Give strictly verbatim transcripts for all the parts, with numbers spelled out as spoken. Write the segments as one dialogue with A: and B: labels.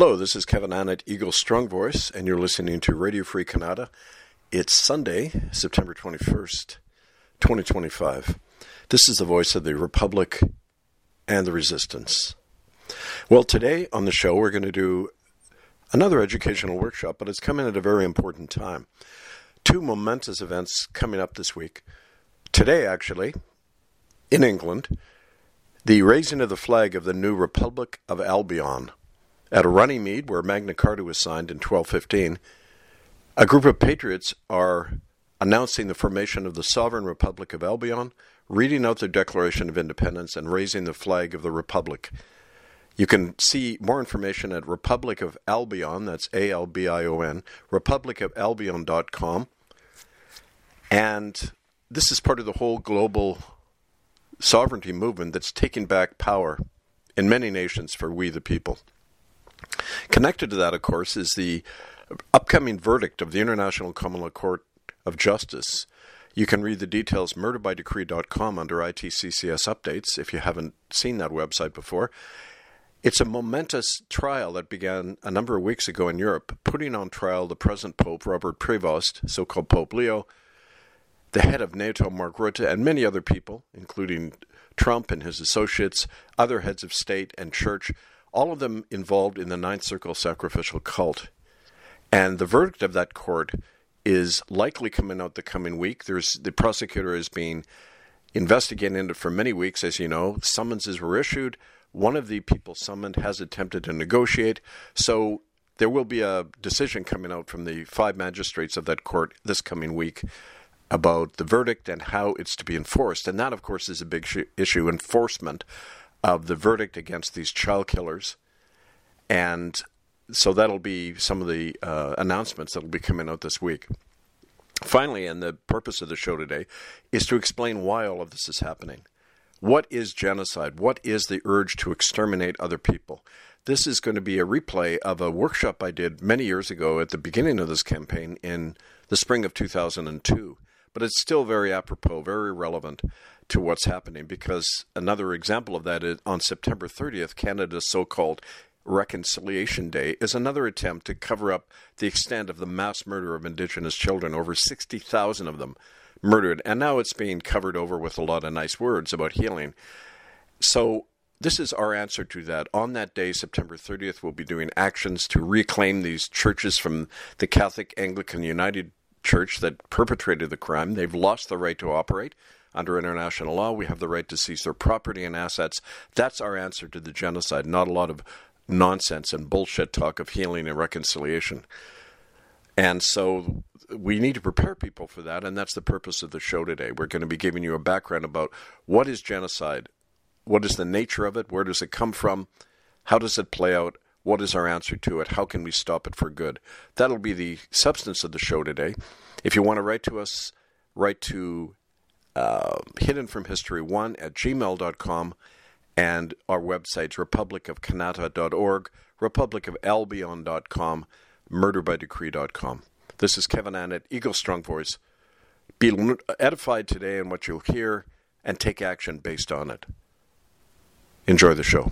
A: Hello, this is Kevin Annett, Eagle Strong Voice, and you're listening to Radio Free Canada. It's Sunday, September twenty-first, twenty twenty-five. This is the voice of the Republic and the Resistance. Well, today on the show, we're going to do another educational workshop, but it's coming at a very important time. Two momentous events coming up this week. Today, actually, in England, the raising of the flag of the new Republic of Albion. At a Runnymede, where Magna Carta was signed in twelve fifteen, a group of patriots are announcing the formation of the Sovereign Republic of Albion, reading out their Declaration of Independence, and raising the flag of the Republic. You can see more information at Republic of Albion, that's A L B I O N, republic of albion dot com. And this is part of the whole global sovereignty movement that's taking back power in many nations for we the people. Connected to that, of course, is the upcoming verdict of the International Common Law Court of Justice. You can read the details murder by decree dot com under I T C C S updates if you haven't seen that website before. It's a momentous trial that began a number of weeks ago in Europe, putting on trial the present Pope, Robert Prevost, so-called Pope Leo, the head of NATO, Mark Rutte, and many other people, including Trump and his associates, other heads of state and church, all of them involved in the Ninth Circle sacrificial cult. And the verdict of that court is likely coming out the coming week. There's the prosecutor is being investigating into it for many weeks, as you know. Summonses were issued. One of the people summoned has attempted to negotiate. So there will be a decision coming out from the five magistrates of that court this coming week about the verdict and how it's to be enforced. And that, of course, is a big sh- issue, enforcement of the verdict against these child killers. And so that'll be some of the uh, announcements that will be coming out this week. Finally, and the purpose of the show today is to explain why all of this is happening. What is genocide? What is the urge to exterminate other people? This is going to be a replay of a workshop I did many years ago at the beginning of this campaign in the spring of two thousand two. But it's still very apropos, very relevant to what's happening, because another example of that is on September thirtieth, Canada's so-called Reconciliation Day, is another attempt to cover up the extent of the mass murder of Indigenous children, over sixty thousand of them murdered, and now it's being covered over with a lot of nice words about healing. So this is our answer to that. On that day, September thirtieth, we'll be doing actions to reclaim these churches from the Catholic Anglican United Church that perpetrated the crime. They've lost the right to operate. Under international law, we have the right to seize their property and assets. That's our answer to the genocide, not a lot of nonsense and bullshit talk of healing and reconciliation. And so we need to prepare people for that, and that's the purpose of the show today. We're going to be giving you a background about what is genocide, what is the nature of it, where does it come from, how does it play out, what is our answer to it, how can we stop it for good. That'll be the substance of the show today. If you want to write to us, write to Uh, hidden from history one at gmail dot com, and our websites republic of canada dot org, republic of albion dot com, murder by decree dot com. This is Kevin Annett, Eagle Strong Voice. Be edified today in what you'll hear and take action based on it. Enjoy the show.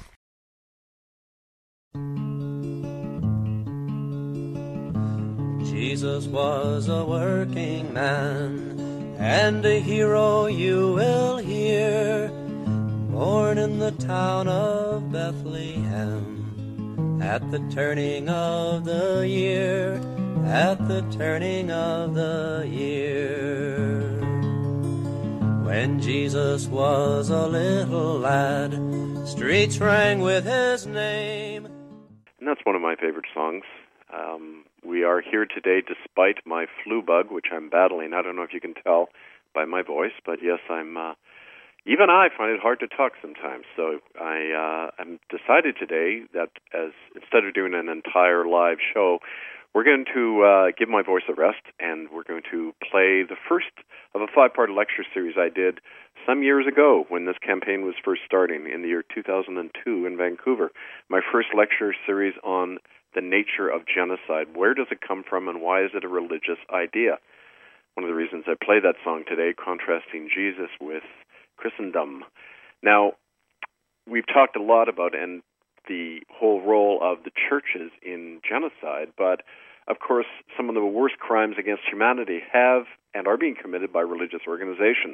B: Jesus was a working man, and a hero you will hear, born in the town of Bethlehem, at the turning of the year, at the turning of the year. When Jesus was a little lad, streets rang with his name.
C: And that's one of my favorite songs. Um, we are here today despite my flu bug, which I'm battling. I don't know if you can tell by my voice, but yes, I'm. Uh, even I find it hard to talk sometimes. So I uh, I'm decided today that as instead of doing an entire live show, we're going to uh, give my voice a rest, and we're going to play the first of a five-part lecture series I did some years ago when this campaign was first starting in the year two thousand two in Vancouver. My first lecture series on the nature of genocide. Where does it come from, and why is it a religious idea? One of the reasons I play that song today, contrasting Jesus with Christendom. Now, we've talked a lot about, and the whole role of the churches in genocide, but of course some of the worst crimes against humanity have and are being committed by religious organizations.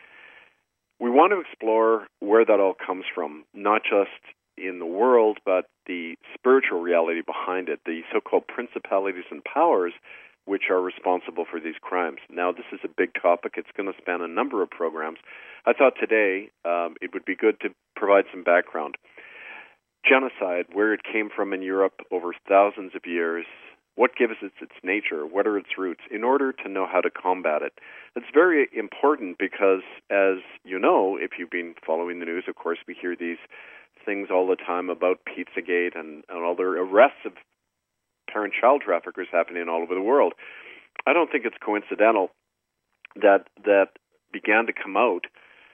C: We want to explore where that all comes from, not just in the world, but the spiritual reality behind it, the so-called principalities and powers which are responsible for these crimes. Now, this is a big topic. It's going to span a number of programs. I thought today um, it would be good to provide some background. Genocide, where it came from in Europe over thousands of years, what gives it its nature, what are its roots, in order to know how to combat it. It's very important because, as you know, if you've been following the news, of course, we hear these things all the time about Pizzagate and, and all the arrests of parent-child traffickers happening all over the world. I don't think it's coincidental that that began to come out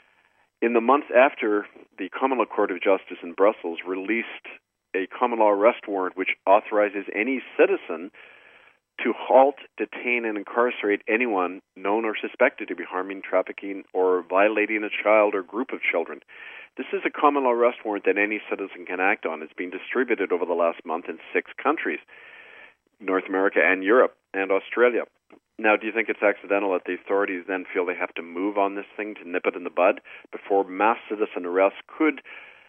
C: in the months after the Common Law Court of Justice in Brussels released a common law arrest warrant which authorizes any citizen to halt, detain, and incarcerate anyone known or suspected to be harming, trafficking, or violating a child or group of children. This is a common law arrest warrant that any citizen can act on. It's been distributed over the last month in six countries, North America and Europe and Australia. Now, do you think it's accidental that the authorities then feel they have to move on this thing to nip it in the bud before mass citizen arrests could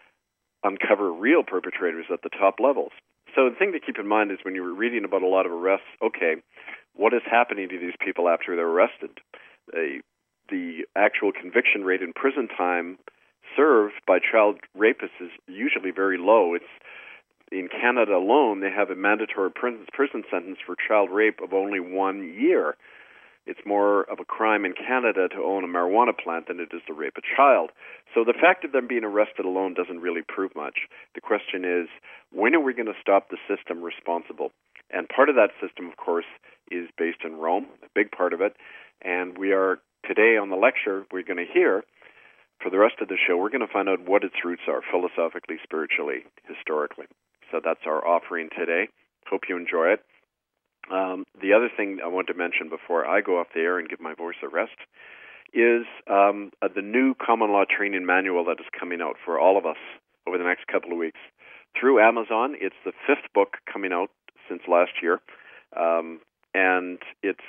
C: uncover real perpetrators at the top levels? So the thing to keep in mind is when you're reading about a lot of arrests, okay, what is happening to these people after they're arrested? Uh, the actual conviction rate in prison time served by child rapists is usually very low. It's in Canada alone, they have a mandatory prison, prison sentence for child rape of only one year. It's more of a crime in Canada to own a marijuana plant than it is to rape a child. So the fact of them being arrested alone doesn't really prove much. The question is, when are we going to stop the system responsible? And part of that system, of course, is based in Rome, a big part of it. And we are, today on the lecture, we're going to hear, for the rest of the show, we're going to find out what its roots are, philosophically, spiritually, historically. So that's our offering today. Hope you enjoy it. Um, the other thing I want to mention before I go off the air and give my voice a rest is um, uh, the new common law training manual that is coming out for all of us over the next couple of weeks. Through Amazon, it's the fifth book coming out since last year, um, and it's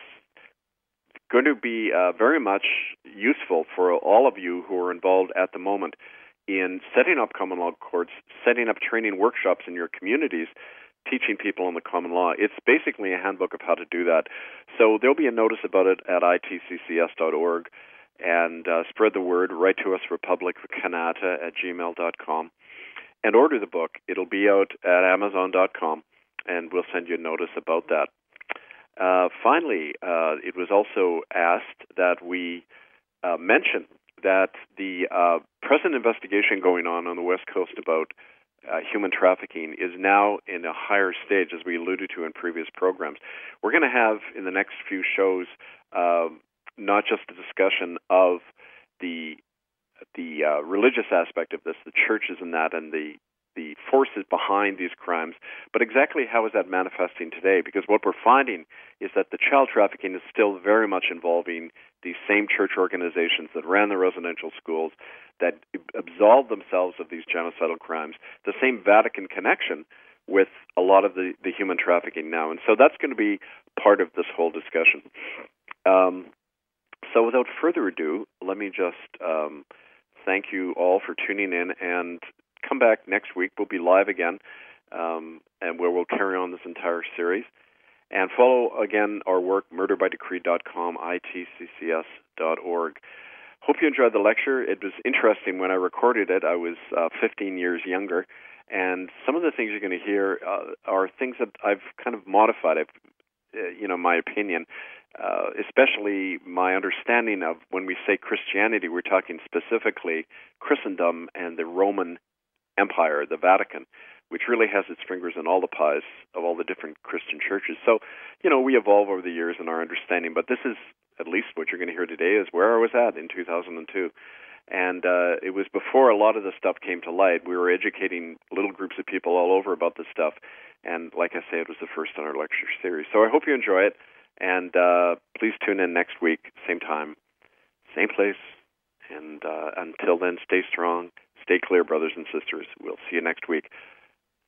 C: going to be uh, very much useful for all of you who are involved at the moment in setting up common law courts, setting up training workshops in your communities, teaching people on the common law. It's basically a handbook of how to do that. So there'll be a notice about it at I T C C S dot org, and uh, spread the word. Write to us, republic canada at gmail dot com, and order the book. It'll be out at amazon dot com, and we'll send you a notice about that. Uh, finally, uh, it was also asked that we uh, mention that the uh, present investigation going on on the West Coast about uh, human trafficking is now in a higher stage, as we alluded to in previous programs. We're going to have, in the next few shows, uh, not just a discussion of the the uh, religious aspect of this, the churches and that, and the the forces behind these crimes, but exactly how is that manifesting today? Because what we're finding is that the child trafficking is still very much involving these same church organizations that ran the residential schools, that absolved themselves of these genocidal crimes, the same Vatican connection with a lot of the, the human trafficking now. And so that's going to be part of this whole discussion. Um, so without further ado, let me just um, thank you all for tuning in, and come back next week. We'll be live again, um, and where we'll carry on this entire series. And follow, again, our work, murder by decree dot com, I T C C S dot org. Hope you enjoyed the lecture. It was interesting. When I recorded it, I was uh, fifteen years younger, and some of the things you're going to hear uh, are things that I've kind of modified, I've, uh, you know, my opinion, uh, especially my understanding of when we say Christianity, we're talking specifically Christendom and the Roman Empire, the Vatican, which really has its fingers in all the pies of all the different Christian churches. So, you know, we evolve over the years in our understanding, but this is, at least what you're going to hear today, is where I was at in two thousand two. And uh, it was before a lot of this stuff came to light. We were educating little groups of people all over about this stuff, and like I say, it was the first in our lecture series. So I hope you enjoy it, and uh, please tune in next week, same time, same place, and uh, until then, stay strong. Stay clear, brothers and sisters. We'll see you next week.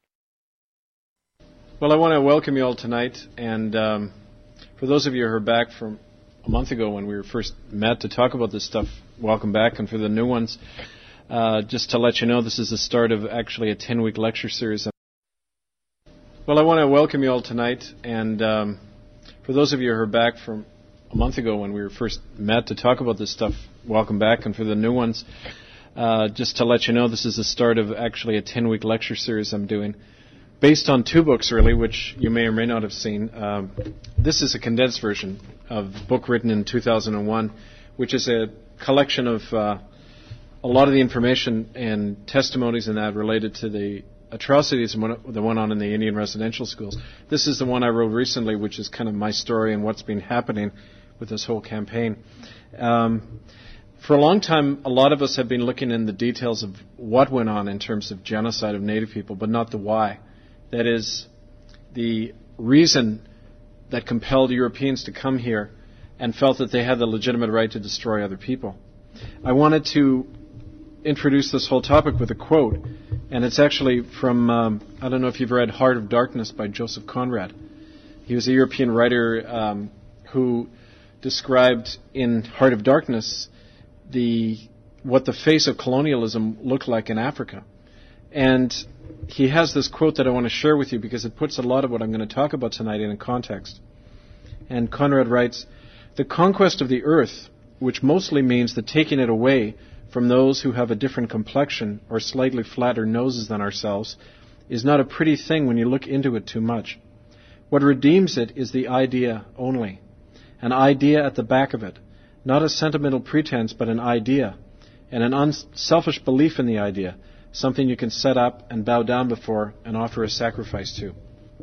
D: Well, I want to welcome you all tonight, and um, for those of you who are back from a month ago when we were first met to talk about this stuff, welcome back, and for the new ones, uh, just to let you know, this is the start of actually a ten-week lecture series. Well, I want to welcome you all tonight, and um, for those of you who are back from a month ago when we were first met to talk about this stuff, welcome back, and for the new ones, uh, just to let you know, this is the start of actually a ten-week lecture series I'm doing, based on two books, really, which you may or may not have seen. Um, this is a condensed version of a book written in two thousand one, which is a collection of uh, a lot of the information and testimonies and that related to the atrocities that went on in the Indian residential schools. This is the one I wrote recently, which is kind of my story and what's been happening with this whole campaign. Um, for a long time, a lot of us have been looking in the details of what went on in terms of genocide of Native people, but not the why. That is, the reason that compelled Europeans to come here and felt that they had the legitimate right to destroy other people. I wanted to introduce this whole topic with a quote, and it's actually from, um, I don't know if you've read Heart of Darkness by Joseph Conrad. He was a European writer um, who described in Heart of Darkness the what the face of colonialism looked like in Africa. And he has this quote that I want to share with you because it puts a lot of what I'm going to talk about tonight in context. And Conrad writes, "The conquest of the earth, which mostly means the taking it away from those who have a different complexion or slightly flatter noses than ourselves, is not a pretty thing when you look into it too much. What redeems it is the idea only, an idea at the back of it, not a sentimental pretense, but an idea, and an unselfish belief in the idea, something you can set up and bow down before and offer a sacrifice to."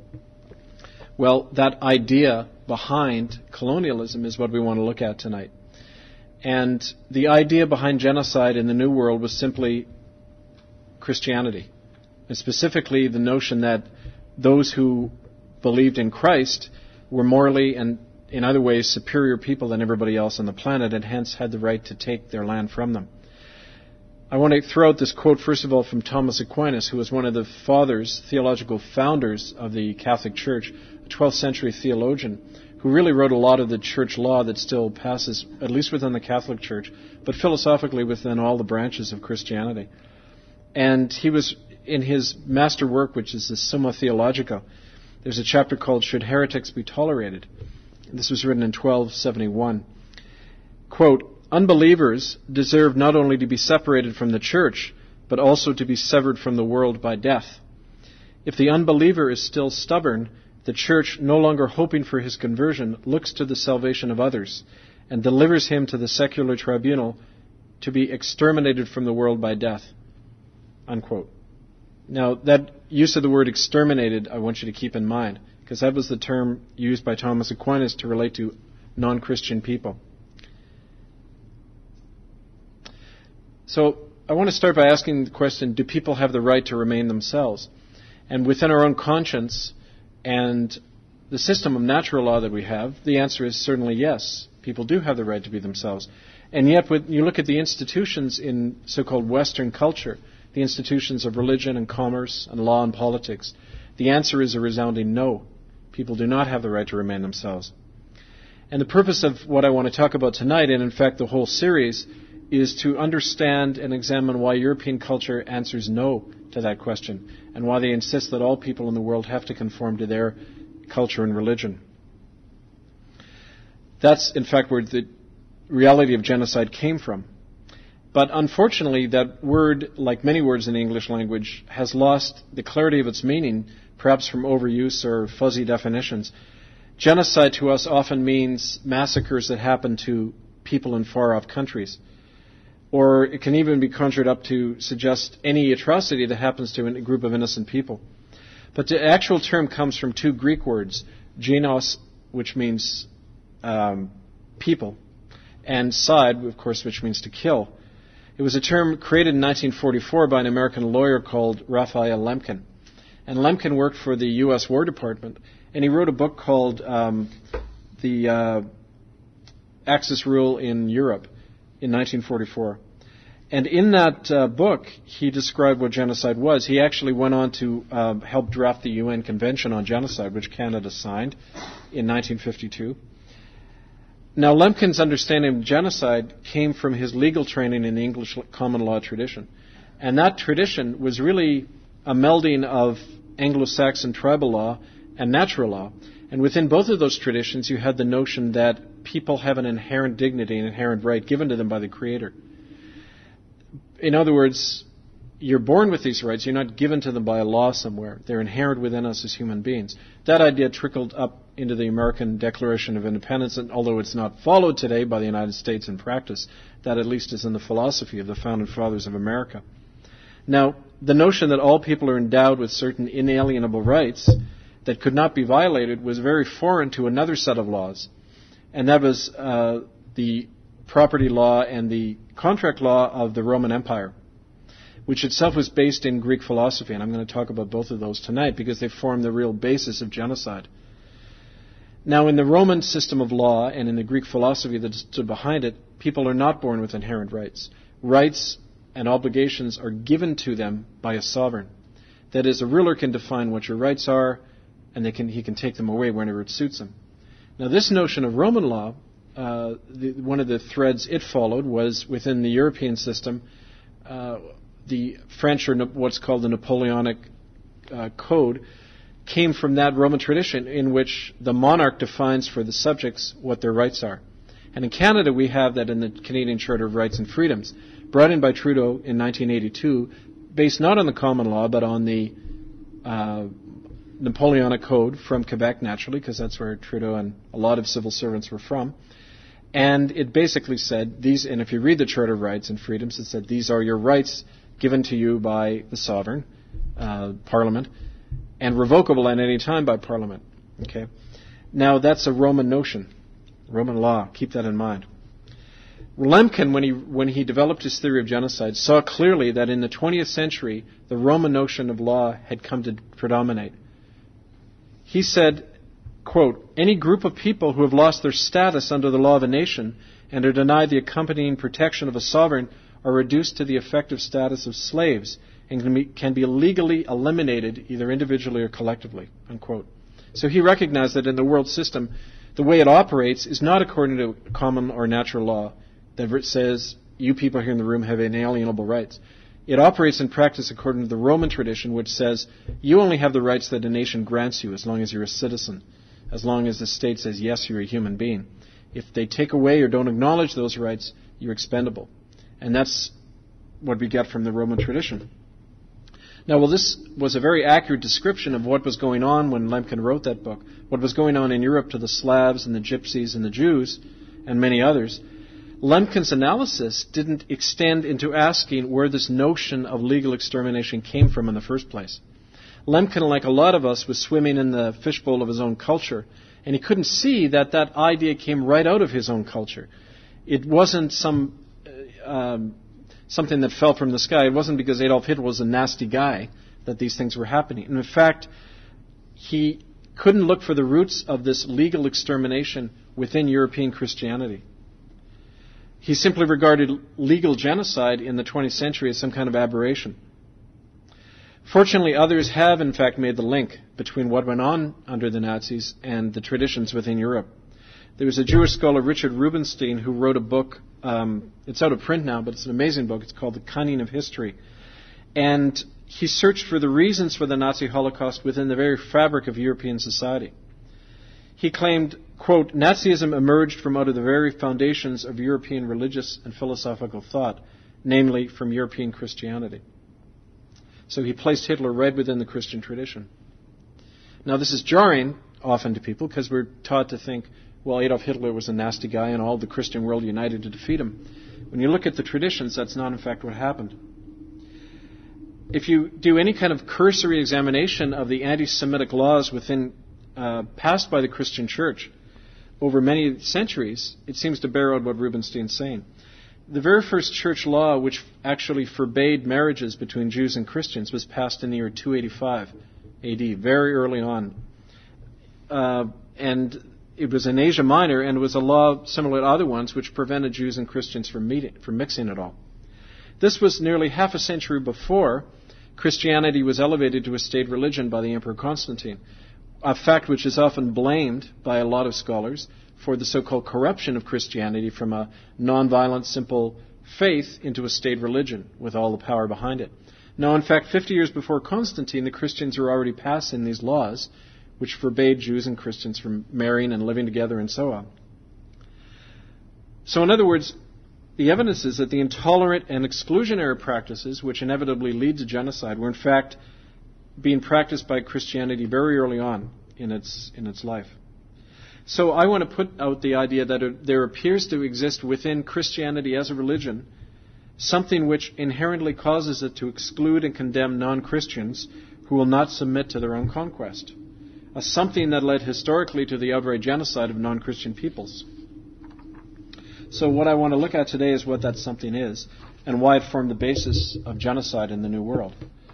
D: Well, that idea behind colonialism is what we want to look at tonight. And the idea behind genocide in the New World was simply Christianity, and specifically the notion that those who believed in Christ were morally and in other ways superior people than everybody else on the planet, and hence had the right to take their land from them. I want to throw out this quote, first of all, from Thomas Aquinas, who was one of the fathers, theological founders of the Catholic Church, a twelfth century theologian, who really wrote a lot of the church law that still passes, at least within the Catholic Church, but philosophically within all the branches of Christianity. And he was, in his master work, which is the Summa Theologica, there's a chapter called Should Heretics Be Tolerated? This was written in twelve seventy-one. Quote, "Unbelievers deserve not only to be separated from the church, but also to be severed from the world by death. If the unbeliever is still stubborn, the church, no longer hoping for his conversion, looks to the salvation of others and delivers him to the secular tribunal to be exterminated from the world by death." Unquote. Now, that use of the word exterminated, I want you to keep in mind, because that was the term used by Thomas Aquinas to relate to non-Christian people. So I want to start by asking the question, do people have the right to remain themselves? And within our own conscience and the system of natural law that we have, the answer is certainly yes. People do have the right to be themselves. And yet when you look at the institutions in so-called Western culture, the institutions of religion and commerce and law and politics, the answer is a resounding no. People do not have the right to remain themselves. And the purpose of what I want to talk about tonight, and in fact the whole series, is to understand and examine why European culture answers no to that question, and why they insist that all people in the world have to conform to their culture and religion. That's, in fact, where the reality of genocide came from. But unfortunately, that word, like many words in the English language, has lost the clarity of its meaning, perhaps from overuse or fuzzy definitions. Genocide to us often means massacres that happen to people in far-off countries. Or it can even be conjured up to suggest any atrocity that happens to a group of innocent people. But the actual term comes from two Greek words, genos, which means um, people, and side, of course, which means to kill. It was a term created in nineteen forty-four by an American lawyer called Raphael Lemkin. And Lemkin worked for the U S War Department, and he wrote a book called um, The uh, Axis Rule in Europe in nineteen forty-four. And in that uh, book, he described what genocide was. He actually went on to uh, help draft the U N Convention on Genocide, which Canada signed in nineteen fifty-two. Now, Lemkin's understanding of genocide came from his legal training in the English common law tradition. And that tradition was really a melding of Anglo-Saxon tribal law and natural law. And within both of those traditions, you had the notion that people have an inherent dignity, an inherent right given to them by the Creator. In other words, you're born with these rights. You're not given to them by a law somewhere. They're inherent within us as human beings. That idea trickled up into the American Declaration of Independence, and although it's not followed today by the United States in practice, that at least is in the philosophy of the Founding Fathers of America. Now, the notion that all people are endowed with certain inalienable rights that could not be violated was very foreign to another set of laws, and that was uh, the property law and the contract law of the Roman Empire, which itself was based in Greek philosophy, and I'm going to talk about both of those tonight because they form the real basis of genocide. Now, in the Roman system of law and in the Greek philosophy that stood behind it, people are not born with inherent rights. Rights and obligations are given to them by a sovereign. That is, a ruler can define what your rights are, and they can, he can take them away whenever it suits him. Now, this notion of Roman law, uh, the, one of the threads it followed was within the European system, uh, the French, or what's called the Napoleonic uh, Code, came from that Roman tradition in which the monarch defines for the subjects what their rights are. And in Canada, we have that in the Canadian Charter of Rights and Freedoms, brought in by Trudeau in nineteen eighty-two, based not on the common law, but on the uh, Napoleonic Code from Quebec, naturally, because that's where Trudeau and a lot of civil servants were from. And it basically said, these, and if you read the Charter of Rights and Freedoms, it said, these are your rights given to you by the sovereign, uh, Parliament, and revocable at any time by Parliament. Okay. Now, that's a Roman notion, Roman law. Keep that in mind. Lemkin, when he when he developed his theory of genocide, saw clearly that in the twentieth century, the Roman notion of law had come to predominate. He said, quote, any group of people who have lost their status under the law of a nation and are denied the accompanying protection of a sovereign are reduced to the effective status of slaves and can be, can be legally eliminated either individually or collectively, unquote. So he recognized that in the world system, the way it operates is not according to common or natural law that says you people here in the room have inalienable rights. It operates in practice according to the Roman tradition, which says you only have the rights that a nation grants you as long as you're a citizen, as long as the state says, yes, you're a human being. If they take away or don't acknowledge those rights, you're expendable. And that's what we get from the Roman tradition. Now, well, this was a very accurate description of what was going on when Lemkin wrote that book, what was going on in Europe to the Slavs and the Gypsies and the Jews and many others. Lemkin's analysis didn't extend into asking where this notion of legal extermination came from in the first place. Lemkin, like a lot of us, was swimming in the fishbowl of his own culture, and he couldn't see that that idea came right out of his own culture. It wasn't some uh, um, something that fell from the sky. It wasn't because Adolf Hitler was a nasty guy that these things were happening. And in fact, he couldn't look for the roots of this legal extermination within European Christianity. He simply regarded legal genocide in the twentieth century as some kind of aberration. Fortunately, others have, in fact, made the link between what went on under the Nazis and the traditions within Europe. There was a Jewish scholar, Richard Rubinstein, who wrote a book. Um, it's out of print now, but it's an amazing book. It's called The Cunning of History. And he searched for the reasons for the Nazi Holocaust within the very fabric of European society. He claimed, quote, Nazism emerged from out of the very foundations of European religious and philosophical thought, namely from European Christianity. So he placed Hitler right within the Christian tradition. Now, this is jarring often to people because we're taught to think, well, Adolf Hitler was a nasty guy and all the Christian world united to defeat him. When you look at the traditions, that's not in fact what happened. If you do any kind of cursory examination of the anti-Semitic laws within uh, passed by the Christian Church over many centuries, it seems to bear out what Rubinstein's saying. The very first church law which actually forbade marriages between Jews and Christians was passed in the year two eighty-five A D, very early on. Uh, and it was in Asia Minor, and it was a law similar to other ones which prevented Jews and Christians from, meeting, from mixing at all. This was nearly half a century before Christianity was elevated to a state religion by the Emperor Constantine, a fact which is often blamed by a lot of scholars for the so-called corruption of Christianity from a non-violent, simple faith into a state religion with all the power behind it. Now, in fact, fifty years before Constantine, the Christians were already passing these laws which forbade Jews and Christians from marrying and living together and so on. So, in other words, the evidence is that the intolerant and exclusionary practices which inevitably lead to genocide were in fact being practiced by Christianity very early on in its in its life. So I want to put out the idea that it, there appears to exist within Christianity as a religion something which inherently causes it to exclude and condemn non-Christians who will not submit to their own conquest. A something that led historically to the outright genocide of non-Christian peoples. So what I want to look at today is what that something is and why it formed the basis of genocide in the New World.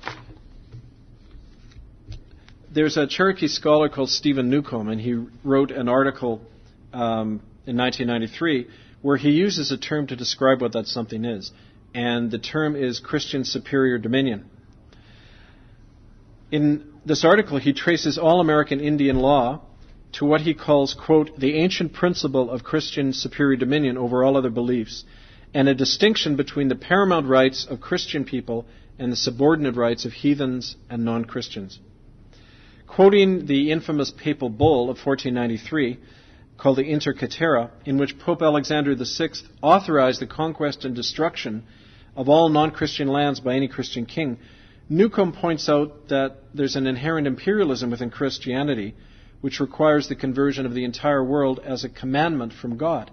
D: There's a Cherokee scholar called Stephen Newcomb, and he wrote an article um, in nineteen ninety-three where he uses a term to describe what that something is. And the term is Christian superior dominion. In this article, he traces all American Indian law to what he calls, quote, the ancient principle of Christian superior dominion over all other beliefs, and a distinction between the paramount rights of Christian people and the subordinate rights of heathens and non-Christians. Quoting the infamous papal bull of fourteen ninety-three, called the Inter Caetera, in which Pope Alexander the Sixth authorized the conquest and destruction of all non-Christian lands by any Christian king, Newcomb points out that there's an inherent imperialism within Christianity which requires the conversion of the entire world as a commandment from God.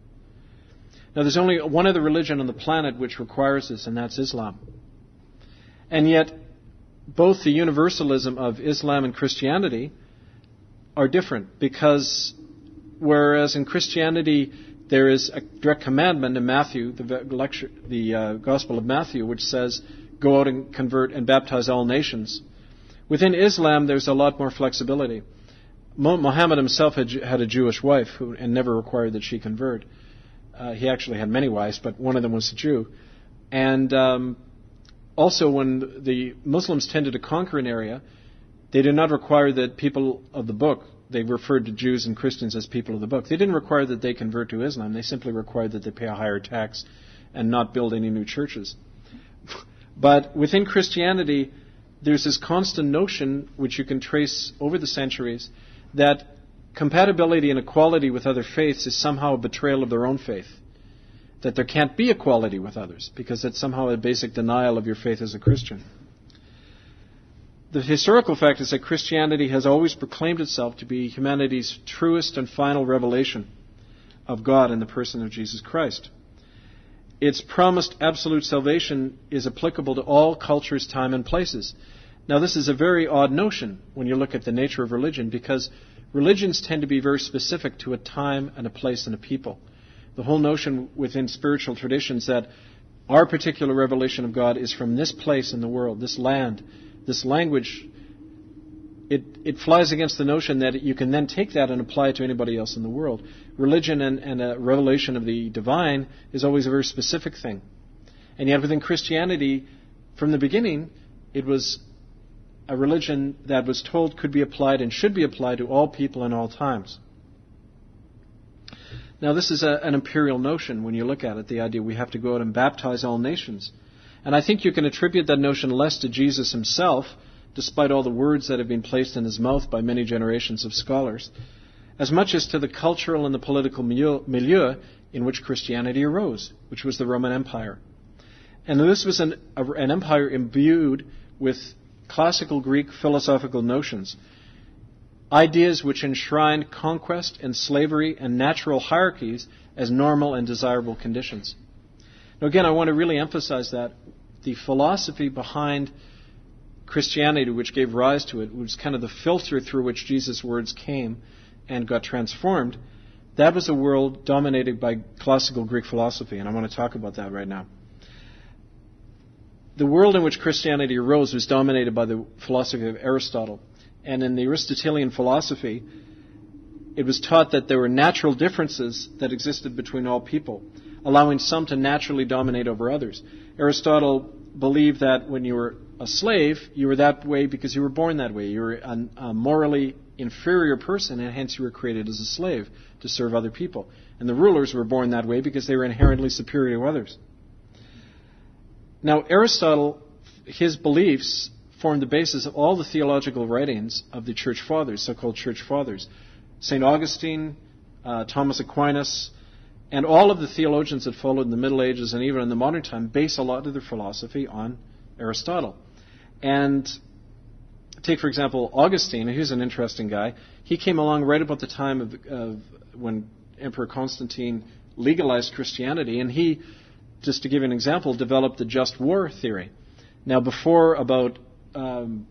D: Now, there's only one other religion on the planet which requires this, and that's Islam. And yet, both the universalism of Islam and Christianity are different, because whereas in Christianity there is a direct commandment in Matthew, the lecture, the uh, Gospel of Matthew, which says, go out and convert and baptize all nations. Within Islam, there's a lot more flexibility. Muhammad himself had, had a Jewish wife who, and never required that she convert. Uh, he actually had many wives, but one of them was a Jew. And um, also, when the Muslims tended to conquer an area, they did not require that people of the book, they referred to Jews and Christians as people of the book. They didn't require that they convert to Islam. They simply required that they pay a higher tax and not build any new churches. But within Christianity, there's this constant notion, which you can trace over the centuries, that compatibility and equality with other faiths is somehow a betrayal of their own faith. That there can't be equality with others, because it's somehow a basic denial of your faith as a Christian. The historical fact is that Christianity has always proclaimed itself to be humanity's truest and final revelation of God in the person of Jesus Christ. Its promised absolute salvation is applicable to all cultures, time, and places. Now, this is a very odd notion when you look at the nature of religion, because religions tend to be very specific to a time and a place and a people. The whole notion within spiritual traditions that our particular revelation of God is from this place in the world, this land, this language, it, it flies against the notion that you can then take that and apply it to anybody else in the world. Religion and, and a revelation of the divine is always a very specific thing. And yet within Christianity, from the beginning, it was a religion that was told could be applied and should be applied to all people in all times. Now, this is a, an imperial notion when you look at it, the idea we have to go out and baptize all nations. And I think you can attribute that notion less to Jesus himself, despite all the words that have been placed in his mouth by many generations of scholars, as much as to the cultural and the political milieu in which Christianity arose, which was the Roman Empire. And this was an, a, an empire imbued with classical Greek philosophical notions, ideas which enshrined conquest and slavery and natural hierarchies as normal and desirable conditions. Now, again, I want to really emphasize that the philosophy behind Christianity, which gave rise to it, was kind of the filter through which Jesus' words came and got transformed. That was a world dominated by classical Greek philosophy, and I want to talk about that right now. The world in which Christianity arose was dominated by the philosophy of Aristotle. And in the Aristotelian philosophy, it was taught that there were natural differences that existed between all people. allowing some to naturally dominate over others. Aristotle believed that when you were a slave, you were that way because you were born that way. You were a, a morally inferior person, and hence you were created as a slave to serve other people. And the rulers were born that way because they were inherently superior to others. Now, Aristotle, his beliefs formed the basis of all the theological writings of the church fathers, so-called church fathers. Saint Augustine, uh, Thomas Aquinas, and all of the theologians that followed in the Middle Ages and even in the modern time base a lot of their philosophy on Aristotle. And take, for example, Augustine. He's an interesting guy. He came along right about the time of, of when Emperor Constantine legalized Christianity, and he, just to give you an example, developed the just war theory. Now, before about um,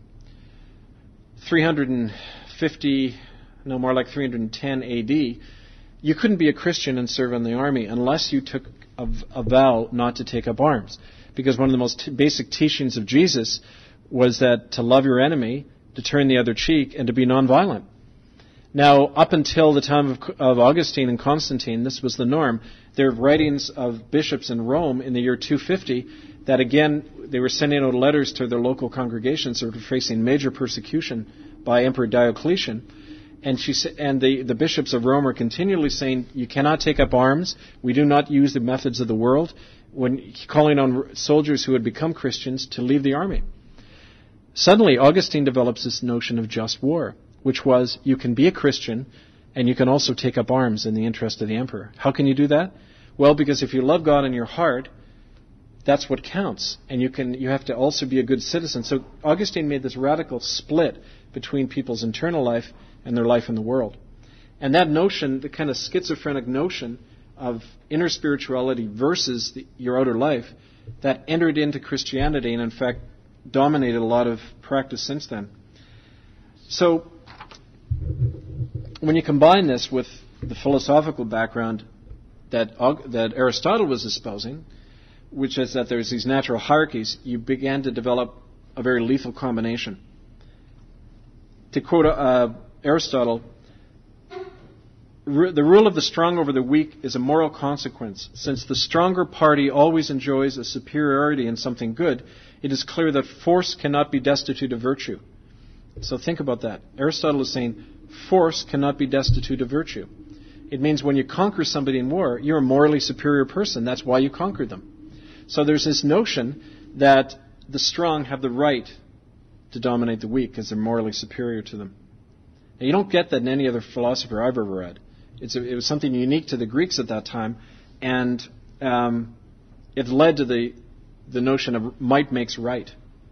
D: three hundred fifty, no, more like three hundred ten A D, you couldn't be a Christian and serve in the army unless you took a, a vow not to take up arms. Because one of the most t- basic teachings of Jesus was that to love your enemy, to turn the other cheek, and to be nonviolent. Now, up until the time of, of Augustine and Constantine, this was the norm. There are writings of bishops in Rome in the year two fifty that, again, they were sending out letters to their local congregations that were facing major persecution by Emperor Diocletian. And she and the, the bishops of Rome are continually saying, you cannot take up arms. We do not use the methods of the world. When calling on soldiers who had become Christians to leave the army. Suddenly, Augustine develops this notion of just war, which was you can be a Christian and you can also take up arms in the interest of the emperor. How can you do that? Well, because if you love God in your heart, that's what counts. And you can you have to also be a good citizen. So Augustine made this radical split between people's internal life and their life in the world. And that notion, the kind of schizophrenic notion of inner spirituality versus the, your outer life, that entered into Christianity and, in fact, dominated a lot of practice since then. So, when you combine this with the philosophical background that, that Aristotle was espousing, which is that there's these natural hierarchies, you began to develop a very lethal combination. To quote uh, Aristotle, the rule of the strong over the weak is a moral consequence. Since the stronger party always enjoys a superiority in something good, it is clear that force cannot be destitute of virtue. So think about that. Aristotle is saying force cannot be destitute of virtue. It means when you conquer somebody in war, you're a morally superior person. That's why you conquered them. So there's this notion that the strong have the right to dominate the weak because they're morally superior to them. Now, you don't get that in any other philosopher I've ever read. It's a, it was something unique to the Greeks at that time, and um, it led to the the notion of might makes right.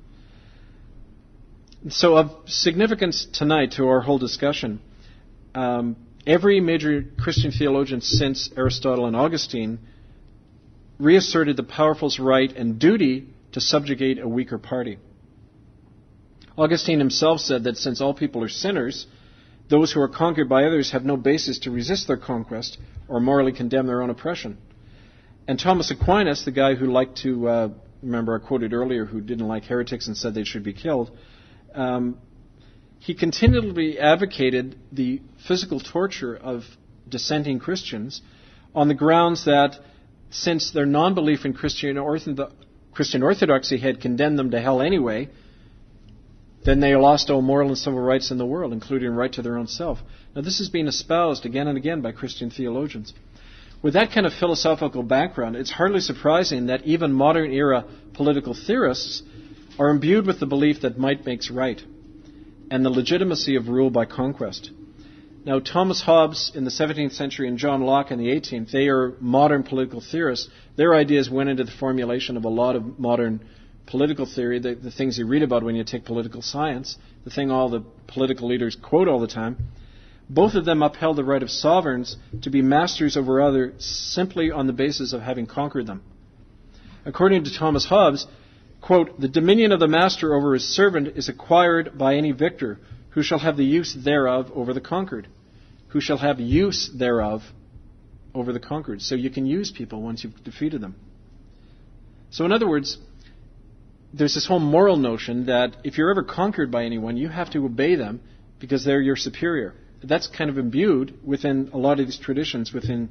D: So of significance tonight to our whole discussion, um, every major Christian theologian since Aristotle and Augustine reasserted the powerful's right and duty to subjugate a weaker party. Augustine himself said that since all people are sinners, those who are conquered by others have no basis to resist their conquest or morally condemn their own oppression. And Thomas Aquinas, the guy who liked to, uh, remember I quoted earlier, who didn't like heretics and said they should be killed, um, he continually advocated the physical torture of dissenting Christians on the grounds that since their non-belief in Christian, ortho- Christian orthodoxy had condemned them to hell anyway, then they lost all moral and civil rights in the world, including right to their own self. Now, this is being espoused again and again by Christian theologians. With that kind of philosophical background, it's hardly surprising that even modern-era political theorists are imbued with the belief that might makes right and the legitimacy of rule by conquest. Now, Thomas Hobbes in the seventeenth century and John Locke in the eighteenth, they are modern political theorists. Their ideas went into the formulation of a lot of modern political theory, the, the things you read about when you take political science, the thing all the political leaders quote all the time. Both of them upheld the right of sovereigns to be masters over others simply on the basis of having conquered them. According to Thomas Hobbes, quote, the dominion of the master over his servant is acquired by any victor, who shall have the use thereof over the conquered. Who shall have use thereof over the conquered. So you can use people once you've defeated them. So in other words, there's this whole moral notion that if you're ever conquered by anyone, you have to obey them because they're your superior. That's kind of imbued within a lot of these traditions within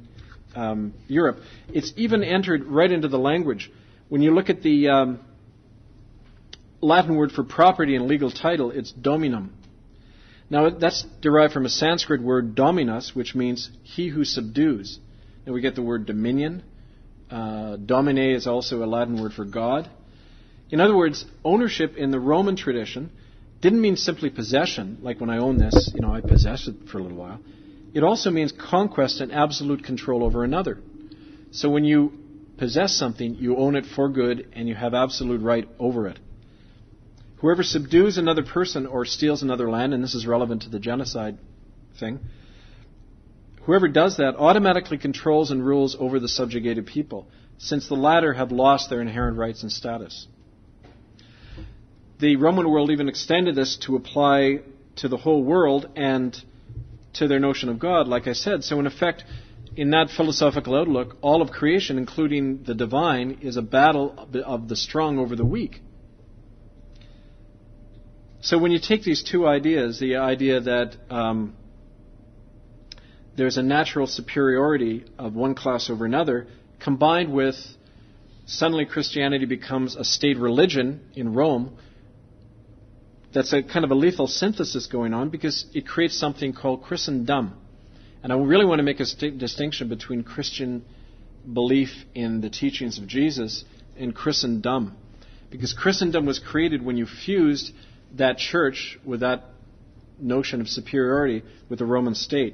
D: um, Europe. It's even entered right into the language. When you look at the um, Latin word for property and legal title, it's dominum. Now, that's derived from a Sanskrit word dominus, which means he who subdues. And we get the word dominion. Uh, domine is also a Latin word for God. In other words, ownership in the Roman tradition didn't mean simply possession, like when I own this, you know, I possess it for a little while. It also means conquest and absolute control over another. So when you possess something, you own it for good and you have absolute right over it. Whoever subdues another person or steals another land, and this is relevant to the genocide thing, whoever does that automatically controls and rules over the subjugated people, since the latter have lost their inherent rights and status. The Roman world even extended this to apply to the whole world and to their notion of God, like I said. So in effect, in that philosophical outlook, all of creation, including the divine, is a battle of the strong over the weak. So when you take these two ideas, the idea that um, there's a natural superiority of one class over another, combined with suddenly Christianity becomes a state religion in Rome, that's a kind of a lethal synthesis going on because it creates something called Christendom. And I really want to make a st- distinction between Christian belief in the teachings of Jesus and Christendom. Because Christendom was created when you fused that church with that notion of superiority with the Roman state.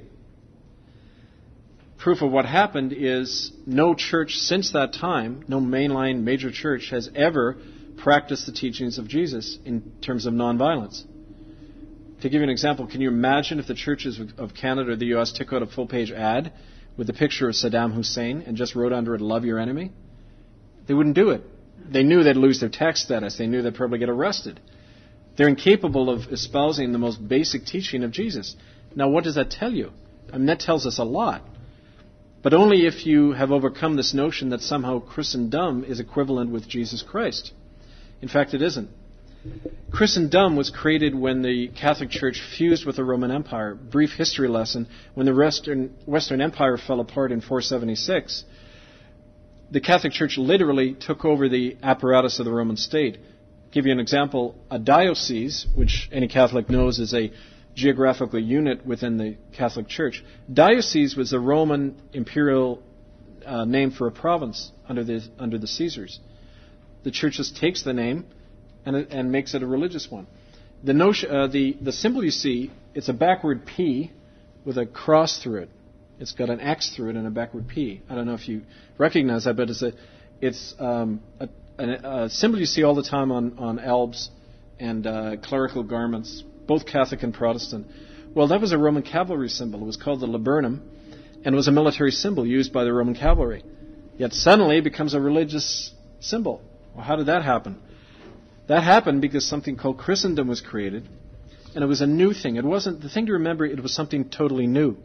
D: Proof of what happened is no church since that time, no mainline major church, has ever practiced the teachings of Jesus in terms of nonviolence. To give you an example, can you imagine if the churches of Canada or the U S took out a full-page ad with a picture of Saddam Hussein and just wrote under it, "Love your enemy"? They wouldn't do it. They knew they'd lose their tax status. They knew they'd probably get arrested. They're incapable of espousing the most basic teaching of Jesus. Now, what does that tell you? I mean, that tells us a lot. But only if you have overcome this notion that somehow Christendom is equivalent with Jesus Christ. In fact, it isn't. Christendom was created when the Catholic Church fused with the Roman Empire. Brief history lesson. When the Western, Western Empire fell apart in four seventy-six, the Catholic Church literally took over the apparatus of the Roman state. Give you an example, a diocese, which any Catholic knows is a geographical unit within the Catholic Church. Diocese was the Roman imperial uh, name for a province under the under the Caesars. The Church just takes the name and and makes it a religious one. The notion, uh, the the symbol you see, it's a backward P with a cross through it. It's got an X through it and a backward P. I don't know if you recognize that, but it's a it's um, a A, a symbol you see all the time on, on albs and uh, clerical garments, both Catholic and Protestant. Well, that was a Roman cavalry symbol. It was called the laburnum, and it was a military symbol used by the Roman cavalry. Yet suddenly it becomes a religious symbol. Well, how did that happen? That happened because something called Christendom was created, and it was a new thing. It wasn't, the thing to remember, it was something totally new.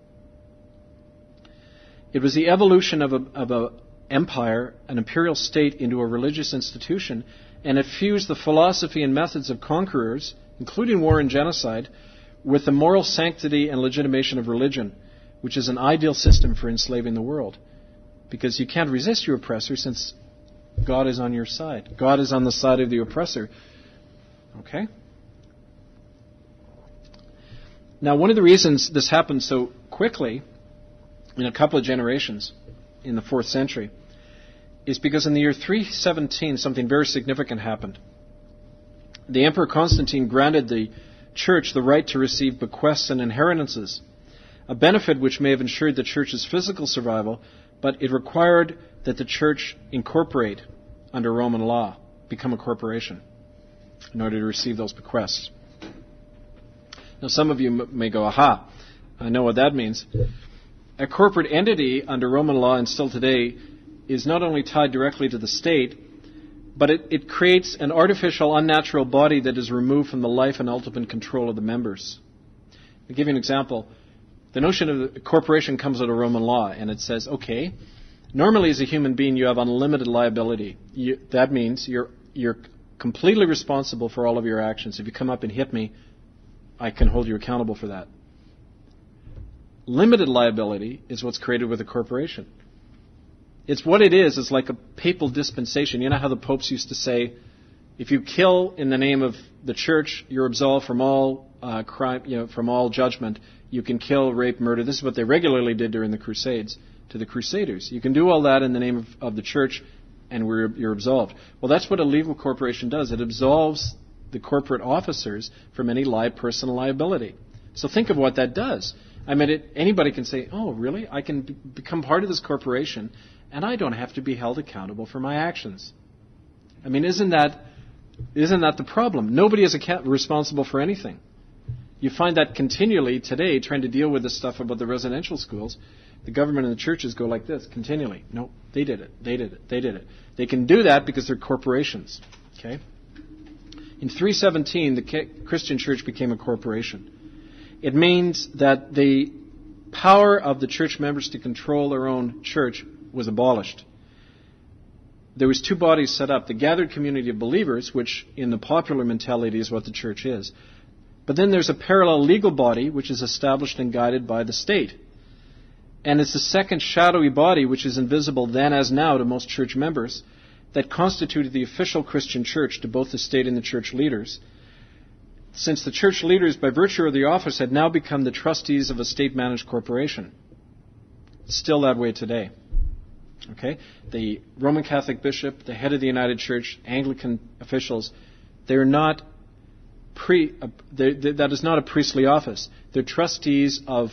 D: It was the evolution of a, of a empire, an imperial state, into a religious institution, and it fused the philosophy and methods of conquerors, including war and genocide, with the moral sanctity and legitimation of religion, which is an ideal system for enslaving the world. Because you can't resist your oppressor since God is on your side. God is on the side of the oppressor. Okay? Now, one of the reasons this happened so quickly, in a couple of generations, in the fourth century, is because in the year three seventeen, something very significant happened. The Emperor Constantine granted the Church the right to receive bequests and inheritances, a benefit which may have ensured the Church's physical survival, but it required that the Church incorporate under Roman law, become a corporation, in order to receive those bequests. Now, some of you m- may go, aha, I know what that means. A corporate entity under Roman law and still today is not only tied directly to the state, but it, it creates an artificial, unnatural body that is removed from the life and ultimate control of the members. I'll give you an example. The notion of a corporation comes out of Roman law, and it says, okay, normally as a human being you have unlimited liability. You, that means you're you're completely responsible for all of your actions. If you come up and hit me, I can hold you accountable for that. limited liability is what's created with a corporation. It's what it is. It's like a papal dispensation. You know how the popes used to say, if you kill in the name of the church, you're absolved from all uh, crime, you know, from all judgment. You can kill, rape, murder. This is what they regularly did during the Crusades to the Crusaders. You can do all that in the name of, of the church, and we're, you're absolved. Well, that's what a legal corporation does. It absolves the corporate officers from any li- personal liability. So think of what that does. I mean, it, anybody can say, oh, really? I can b- become part of this corporation, and I don't have to be held accountable for my actions. I mean, isn't that isn't that the problem? Nobody is account- responsible for anything. You find that continually today, trying to deal with this stuff about the residential schools. The government and the churches go like this continually. No, they did it. They did it. They did it. They can do that because they're corporations. Okay. In three seventeen, the Christian church became a corporation. It means that the power of the church members to control their own church was abolished. There was two bodies set up, the gathered community of believers, which in the popular mentality is what the church is. But then there's a parallel legal body, which is established and guided by the state. And it's the second shadowy body, which is invisible then as now to most church members, that constituted the official Christian church to both the state and the church leaders. Since the church leaders, by virtue of the office, had now become the trustees of a state-managed corporation. It's still that way today. Okay? The Roman Catholic bishop, the head of the United Church, Anglican officials, they're not pre. Uh, they're, they're, that is not a priestly office. They're trustees of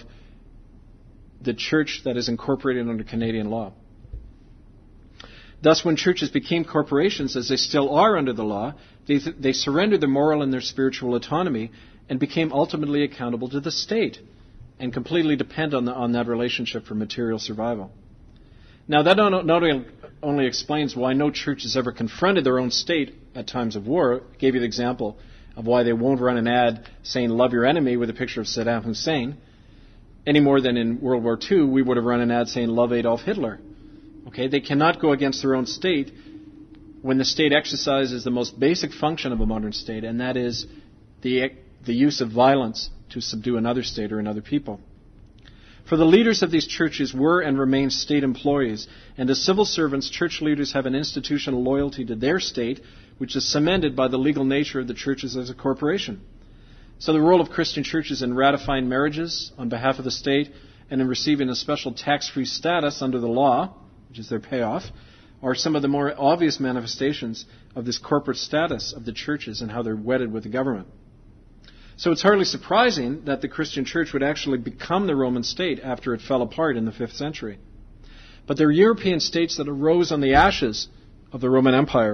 D: the church that is incorporated under Canadian law. Thus, when churches became corporations, as they still are under the law, they, they surrendered their moral and their spiritual autonomy and became ultimately accountable to the state and completely depend on, the, on that relationship for material survival. Now, that not, not only explains why no church has ever confronted their own state at times of war. I gave you the example of why they won't run an ad saying, love your enemy, with a picture of Saddam Hussein, any more than in World War Two, we would have run an ad saying, love Adolf Hitler. Okay, they cannot go against their own state when the state exercises the most basic function of a modern state, and that is the, the use of violence to subdue another state or another people. For the leaders of these churches were and remain state employees, and as civil servants, church leaders have an institutional loyalty to their state, which is cemented by the legal nature of the churches as a corporation. So the role of Christian churches in ratifying marriages on behalf of the state and in receiving a special tax-free status under the law, which is their payoff, are some of the more obvious manifestations of this corporate status of the churches and how they're wedded with the government. So it's hardly surprising that the Christian church would actually become the Roman state after it fell apart in the fifth century. But there are European states that arose on the ashes of the Roman Empire,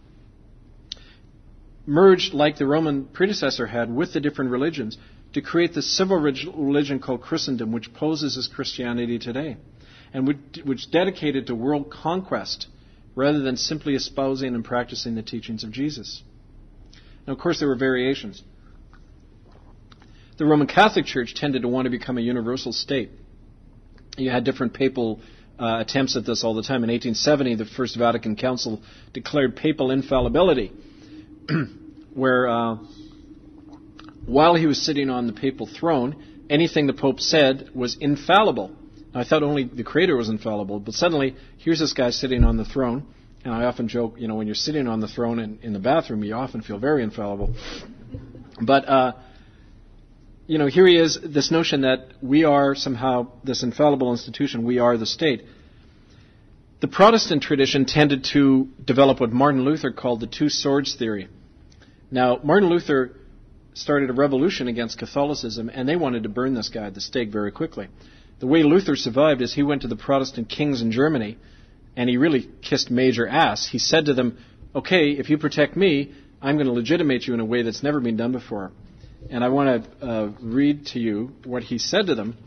D: merged like the Roman predecessor had with the different religions to create the civil religion called Christendom, which poses as Christianity today, and which dedicated to world conquest rather than simply espousing and practicing the teachings of Jesus. Now, of course, there were variations. The Roman Catholic Church tended to want to become a universal state. You had different papal uh, attempts at this all the time. In eighteen seventy, the First Vatican Council declared papal infallibility, where uh, while he was sitting on the papal throne, anything the Pope said was infallible. Now, I thought only the Creator was infallible, but suddenly, here's this guy sitting on the throne, and I often joke, you know, when you're sitting on the throne in, in the bathroom, you often feel very infallible. But, uh, you know, here he is, this notion that we are somehow this infallible institution, we are the state. The Protestant tradition tended to develop what Martin Luther called the two swords theory. Now, Martin Luther started a revolution against Catholicism, and they wanted to burn this guy at the stake very quickly. The way Luther survived is he went to the Protestant kings in Germany, and he really kissed major ass. He said to them, okay, if you protect me, I'm going to legitimate you in a way that's never been done before. And I want to uh, read to you what he said to them.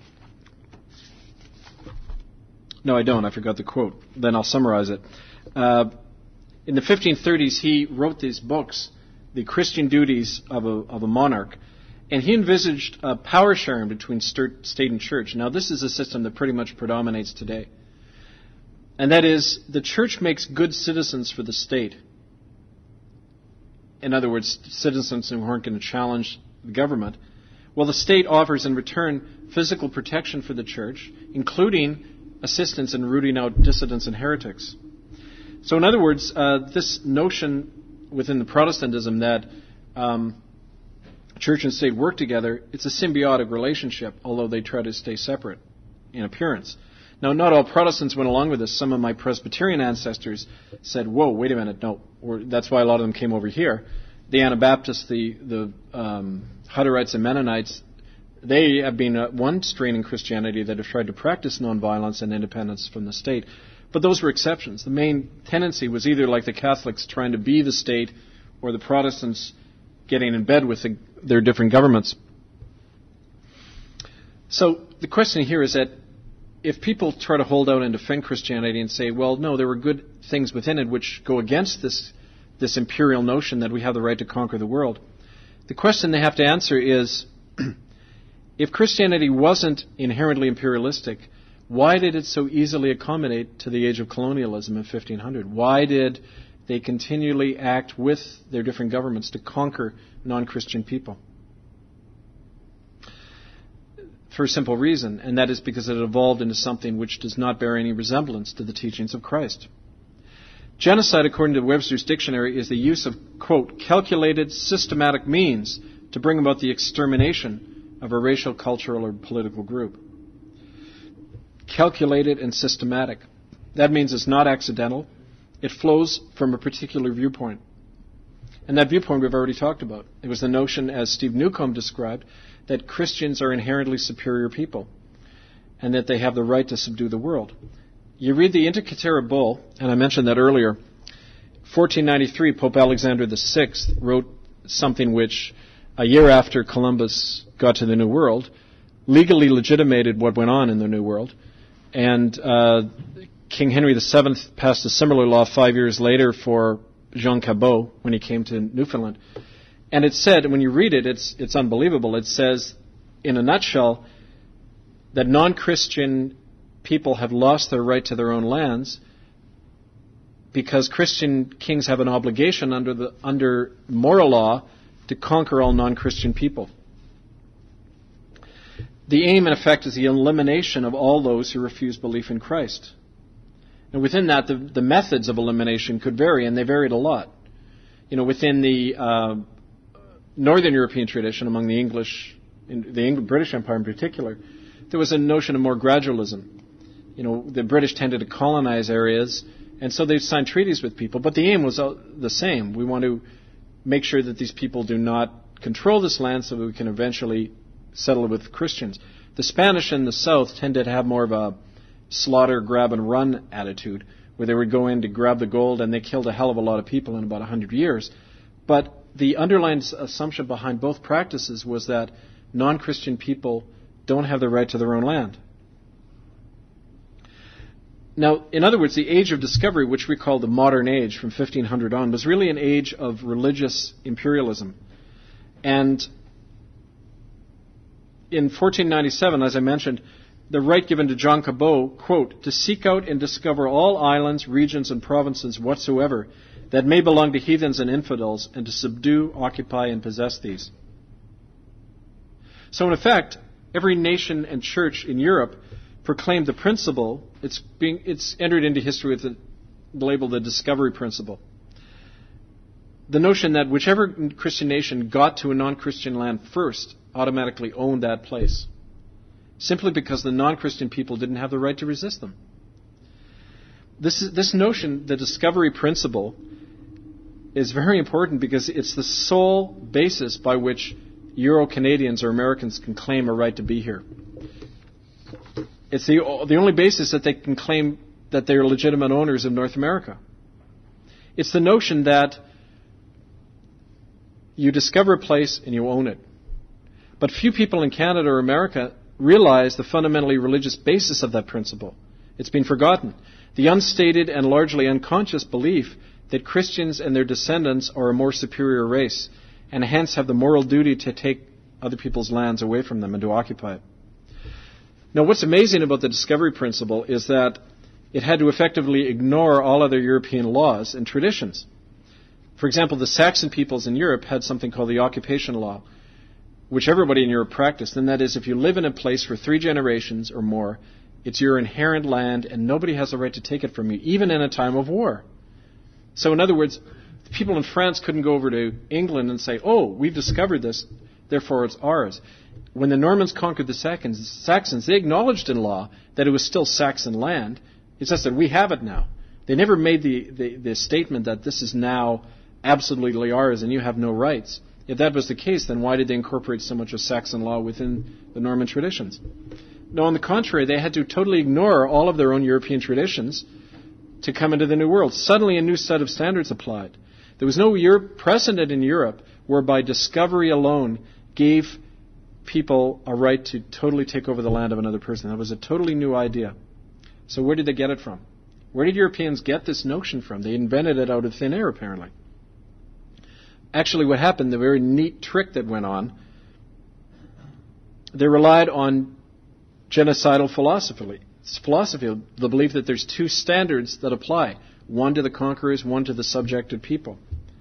D: No, I don't. I forgot the quote. Then I'll summarize it. Uh, in the fifteen thirties, he wrote these books, The Christian Duties of a, of a Monarch, and he envisaged a power sharing between state and church. Now, this is a system that pretty much predominates today. And that is, the church makes good citizens for the state. In other words, citizens who aren't going to challenge the government. Well, the state offers in return physical protection for the church, including assistance in rooting out dissidents and heretics. So in other words, uh, this notion within the Protestantism that um, church and state work together, it's a symbiotic relationship, although they try to stay separate in appearance. Now, not all Protestants went along with this. Some of my Presbyterian ancestors said, whoa, wait a minute, no. Or, that's why a lot of them came over here. The Anabaptists, the, the um, Hutterites and Mennonites, they have been uh, one strain in Christianity that have tried to practice nonviolence and independence from the state. But those were exceptions. The main tendency was either like the Catholics trying to be the state or the Protestants getting in bed with the, their different governments. So the question here is that if people try to hold out and defend Christianity and say, well, no, there were good things within it which go against this, this imperial notion that we have the right to conquer the world, the question they have to answer is, if Christianity wasn't inherently imperialistic, why did it so easily accommodate to the age of colonialism in fifteen hundred? Why did they continually act with their different governments to conquer non-Christian people? For a simple reason, and that is because it evolved into something which does not bear any resemblance to the teachings of Christ. Genocide, according to Webster's dictionary, is the use of, quote, calculated, systematic means to bring about the extermination of a racial, cultural, or political group. Calculated and systematic. That means it's not accidental. It flows from a particular viewpoint. And that viewpoint we've already talked about. It was the notion, as Steve Newcomb described, that Christians are inherently superior people and that they have the right to subdue the world. You read the Inter Caetera Bull, and I mentioned that earlier. fourteen ninety-three, Pope Alexander the Sixth wrote something which, a year after Columbus got to the New World, legally legitimated what went on in the New World. And uh, King Henry the Seventh passed a similar law five years later for Jean Cabot when he came to Newfoundland. And it said, when you read it, it's it's unbelievable. It says, in a nutshell, that non-Christian people have lost their right to their own lands because Christian kings have an obligation under the under moral law to conquer all non-Christian people. The aim, in effect, is the elimination of all those who refuse belief in Christ. And within that, the, the methods of elimination could vary, and they varied a lot. You know, within the uh, Northern European tradition, among the English, in the English, British Empire in particular, there was a notion of more gradualism. You know, the British tended to colonize areas, and so they'd sign treaties with people, but the aim was the same. We want to make sure that these people do not control this land so that we can eventually settle it with Christians. The Spanish in the south tended to have more of a slaughter, grab, and run attitude, where they would go in to grab the gold, and they killed a hell of a lot of people in about one hundred years. But the underlying assumption behind both practices was that non-Christian people don't have the right to their own land. Now, in other words, the age of discovery, which we call the modern age from fifteen hundred on, was really an age of religious imperialism. And in fourteen ninety-seven, as I mentioned, the right given to John Cabot, quote, to seek out and discover all islands, regions, and provinces whatsoever that may belong to heathens and infidels, and to subdue, occupy, and possess these. So in effect, every nation and church in Europe proclaimed the principle. It's being it's entered into history with the label the discovery principle. The notion that whichever Christian nation got to a non-Christian land first automatically owned that place, simply because the non-Christian people didn't have the right to resist them. This is, this notion, the discovery principle, is very important because it's the sole basis by which Euro-Canadians or Americans can claim a right to be here. It's the, the only basis that they can claim that they're legitimate owners of North America. It's the notion that you discover a place and you own it. But few people in Canada or America realize the fundamentally religious basis of that principle. It's been forgotten. The unstated and largely unconscious belief that Christians and their descendants are a more superior race and hence have the moral duty to take other people's lands away from them and to occupy it. Now, what's amazing about the discovery principle is that it had to effectively ignore all other European laws and traditions. For example, the Saxon peoples in Europe had something called the occupation law, which everybody in Europe practiced, and that is if you live in a place for three generations or more, it's your inherent land and nobody has the right to take it from you, even in a time of war. So in other words, people in France couldn't go over to England and say, oh, we've discovered this, therefore it's ours. When the Normans conquered the Saxons, Saxons, they acknowledged in law that it was still Saxon land. It's just that we have it now. They never made the, the, the statement that this is now absolutely ours and you have no rights. If that was the case, then why did they incorporate so much of Saxon law within the Norman traditions? No, on the contrary, they had to totally ignore all of their own European traditions to come into the New World. Suddenly a new set of standards applied. There was no Europe, precedent in Europe whereby discovery alone gave people a right to totally take over the land of another person. That was a totally new idea. So where did they get it from? Where did Europeans get this notion from? They invented it out of thin air, apparently. Actually, what happened, the very neat trick that went on, they relied on genocidal philosophy. It's philosophy, the belief that there's two standards that apply, one to the conquerors, one to the subjected people.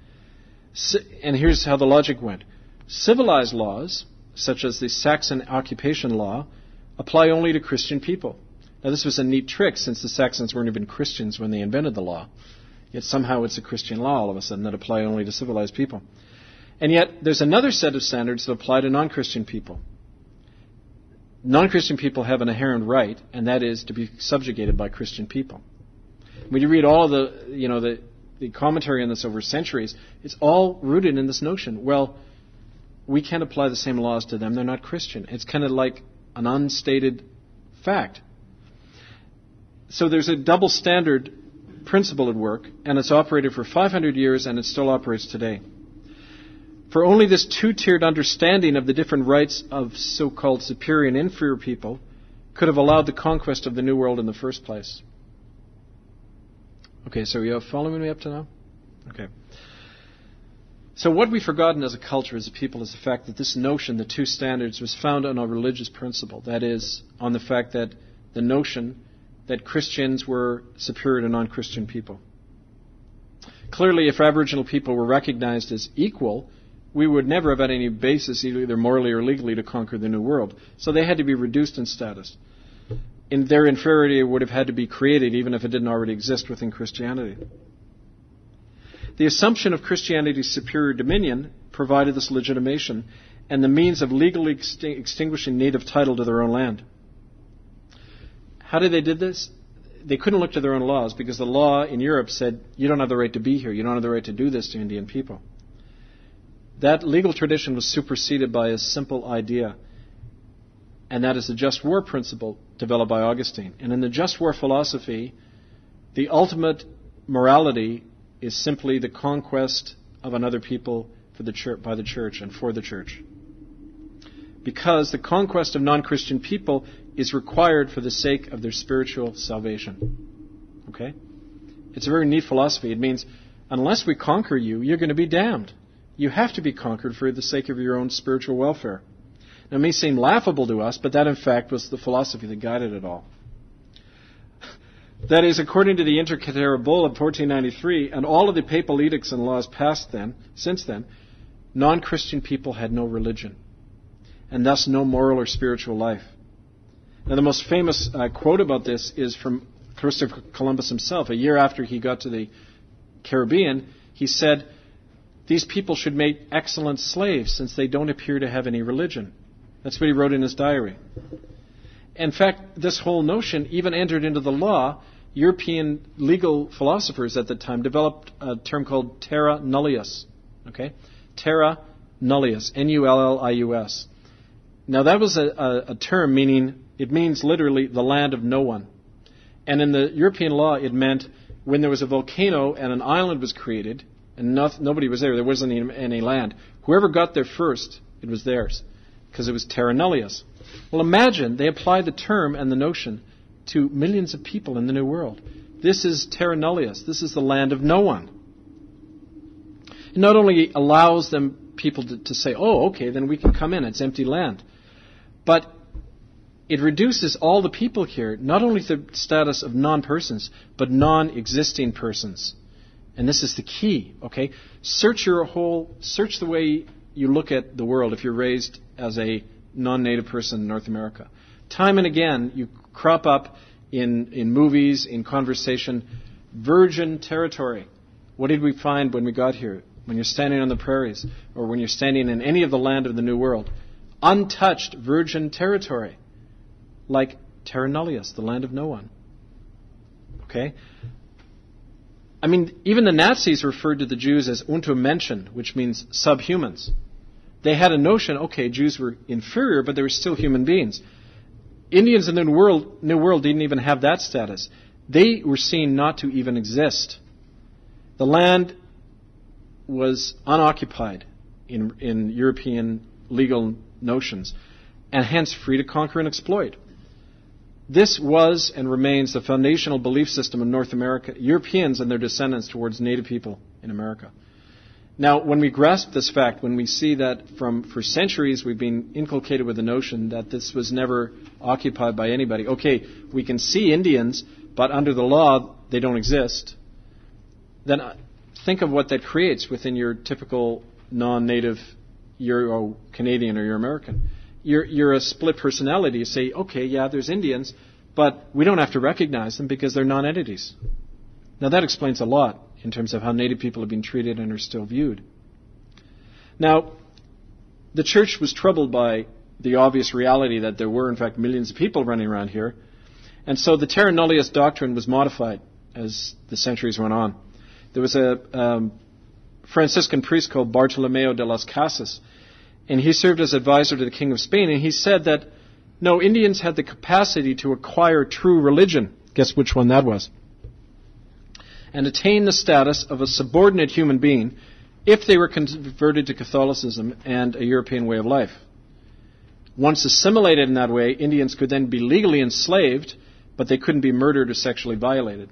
D: And here's how the logic went. Civilized laws, such as the Saxon occupation law, apply only to Christian people. Now, this was a neat trick, since the Saxons weren't even Christians when they invented the law. Yet somehow it's a Christian law all of a sudden that apply only to civilized people. And yet there's another set of standards that apply to non-Christian people. Non-Christian people have an inherent right, and that is to be subjugated by Christian people. When you read all of the, you know, the, the commentary on this over centuries, it's all rooted in this notion. Well, we can't apply the same laws to them. They're not Christian. It's kind of like an unstated fact. So there's a double standard principle at work, and it's operated for five hundred years, and it still operates today. For only this two-tiered understanding of the different rights of so-called superior and inferior people could have allowed the conquest of the New World in the first place. Okay, so you following me up to now? Okay. So what we've forgotten as a culture, as a people, is the fact that this notion, the two standards, was founded on a religious principle. That is, on the fact that the notion that Christians were superior to non-Christian people. Clearly, if Aboriginal people were recognized as equal, we would never have had any basis, either morally or legally, to conquer the New World. So they had to be reduced in status. In their inferiority would have had to be created, even if it didn't already exist within Christianity. The assumption of Christianity's superior dominion provided this legitimation and the means of legally exting- extinguishing native title to their own land. How did they do this? They couldn't look to their own laws because the law in Europe said, you don't have the right to be here. You don't have the right to do this to Indian people. That legal tradition was superseded by a simple idea, and that is the just war principle developed by Augustine. And in the just war philosophy, the ultimate morality is simply the conquest of another people for the church, by the church and for the church. Because the conquest of non-Christian people is required for the sake of their spiritual salvation. Okay? It's a very neat philosophy. It means, unless we conquer you, you're going to be damned. You have to be conquered for the sake of your own spiritual welfare. Now, it may seem laughable to us, but that, in fact, was the philosophy that guided it all. That is, according to the Inter Caetera Bull of fourteen ninety-three, and all of the papal edicts and laws passed then, since then, non-Christian people had no religion, and thus no moral or spiritual life. Now, the most famous uh, quote about this is from Christopher Columbus himself. A year after he got to the Caribbean, he said, these people should make excellent slaves since they don't appear to have any religion. That's what he wrote in his diary. In fact, this whole notion even entered into the law. European legal philosophers at the time developed a term called terra nullius. Okay? Terra nullius, N U L L I U S. Now, that was a, a, a term meaning, it means literally the land of no one. And in the European law, it meant when there was a volcano and an island was created, and no, nobody was there, there wasn't any, any land, whoever got there first, it was theirs, because it was terra nullius. Well, imagine they applied the term and the notion to millions of people in the New World. This is terra nullius. This is the land of no one. It not only allows them people to, to say, oh, okay, then we can come in, it's empty land. But it reduces all the people here, not only to the status of non-persons, but non-existing persons. And this is the key, okay? Search your whole, search the way you look at the world, if you're raised as a non-native person in North America, time and again you crop up in, in movies, in conversation, virgin territory. What did we find when we got here? When you're standing on the prairies, or when you're standing in any of the land of the New World, untouched virgin territory, like Terra Nullius, the land of no one. Okay? I mean, even the Nazis referred to the Jews as Untermenschen, which means subhumans. They had a notion, okay, Jews were inferior, but they were still human beings. Indians in the New World, New World didn't even have that status. They were seen not to even exist. The land was unoccupied in, in European legal notions, and hence free to conquer and exploit. This was and remains the foundational belief system in North America, Europeans and their descendants towards Native people in America. Now, when we grasp this fact, when we see that from for centuries we've been inculcated with the notion that this was never occupied by anybody, okay, we can see Indians, but under the law they don't exist, then think of what that creates within your typical non-native Euro-Canadian or Euro-American. You're, you're a split personality. You say, okay, yeah, there's Indians, but we don't have to recognize them because they're non-entities. Now that explains a lot in terms of how Native people have been treated and are still viewed. Now, the church was troubled by the obvious reality that there were, in fact, millions of people running around here, and so the Terra Nullius doctrine was modified as the centuries went on. There was a um, Franciscan priest called Bartolomeo de las Casas, and he served as advisor to the King of Spain, and he said that, no, Indians had the capacity to acquire true religion. Guess which one that was? And attain the status of a subordinate human being if they were converted to Catholicism and a European way of life. Once assimilated in that way, Indians could then be legally enslaved, but they couldn't be murdered or sexually violated.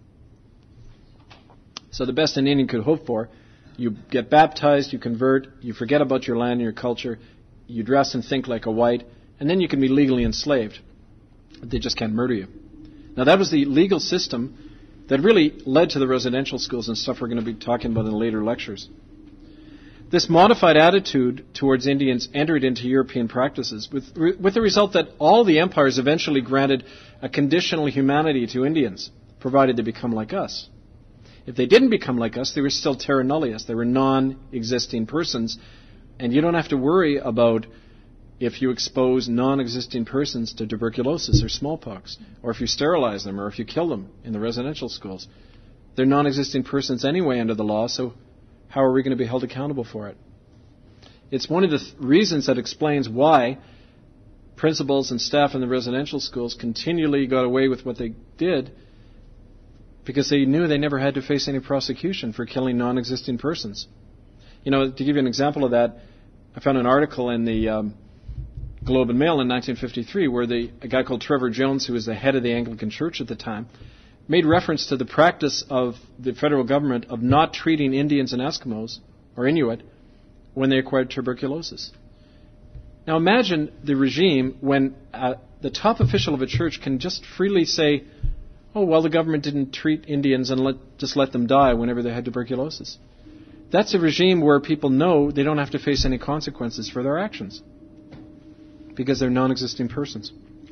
D: So the best an Indian could hope for, you get baptized, you convert, you forget about your land and your culture, you dress and think like a white, and then you can be legally enslaved. They just can't murder you. Now that was the legal system that really led to the residential schools and stuff we're going to be talking about in later lectures. This modified attitude towards Indians entered into European practices with, with the result that all the empires eventually granted a conditional humanity to Indians, provided they become like us. If they didn't become like us, they were still terra nullius. They were non-existing persons. And you don't have to worry about if you expose non-existing persons to tuberculosis or smallpox, or if you sterilize them, or if you kill them in the residential schools. They're non-existing persons anyway under the law, so how are we going to be held accountable for it? It's one of the th- reasons that explains why principals and staff in the residential schools continually got away with what they did, because they knew they never had to face any prosecution for killing non-existing persons. You know, to give you an example of that, I found an article in the um, Globe and Mail in nineteen fifty-three where the, a guy called Trevor Jones, who was the head of the Anglican Church at the time, made reference to the practice of the federal government of not treating Indians and Eskimos, or Inuit, when they acquired tuberculosis. Now imagine the regime when uh, the top official of a church can just freely say, oh, well, the government didn't treat Indians and let, just let them die whenever they had tuberculosis. That's a regime where people know they don't have to face any consequences for their actions because they're non-existing persons.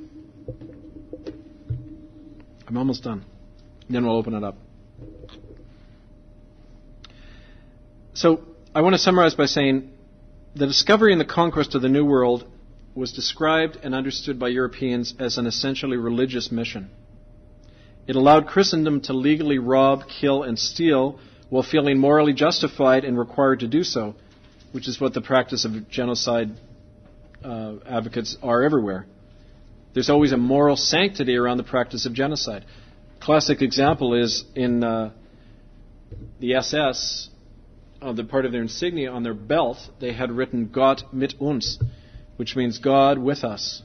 D: I'm almost done. Then we'll open it up. So I want to summarize by saying the discovery and the conquest of the New World was described and understood by Europeans as an essentially religious mission. It allowed Christendom to legally rob, kill, and steal while feeling morally justified and required to do so, which is what the practice of genocide uh, advocates are everywhere. There's always a moral sanctity around the practice of genocide. Classic example is in uh, the S S, on the part of their insignia on their belt, they had written Gott mit uns, which means God with us.